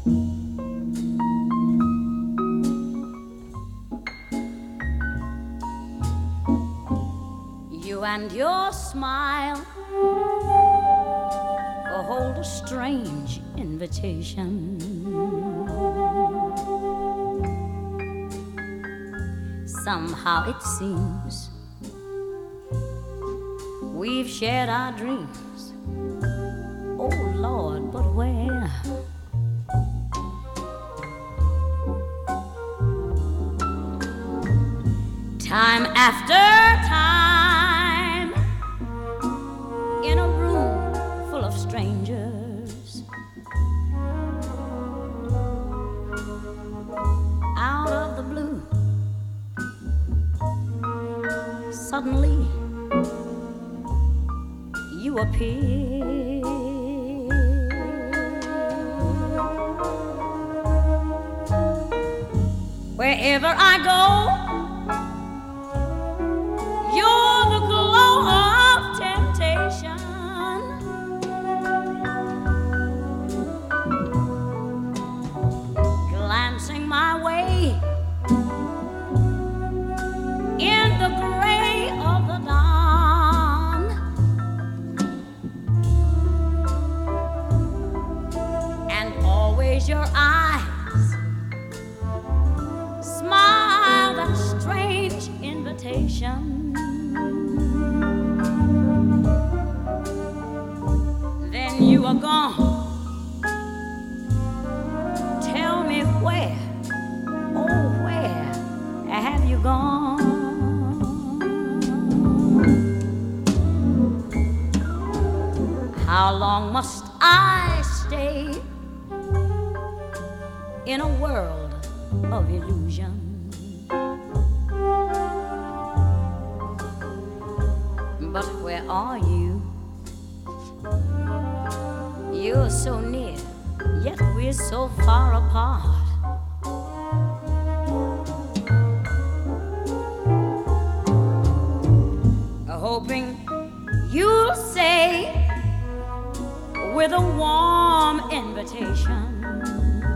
You and your smile hold a strange invitation. Somehow it seems we've shared our dreams. Oh Lord, but where? Time after time, in a room full of strangers, out of the blue, suddenly you appear. Wherever I go, you're the glow of temptation. Glancing my way in the gray of the dawn, and always your eyes smile that strange invitation. Then you are gone. Tell me where, oh where have you gone? How long must I stay in a world of illusion? But where are you? You're so near, yet we're so far apart. Hoping you'll say with a warm invitation,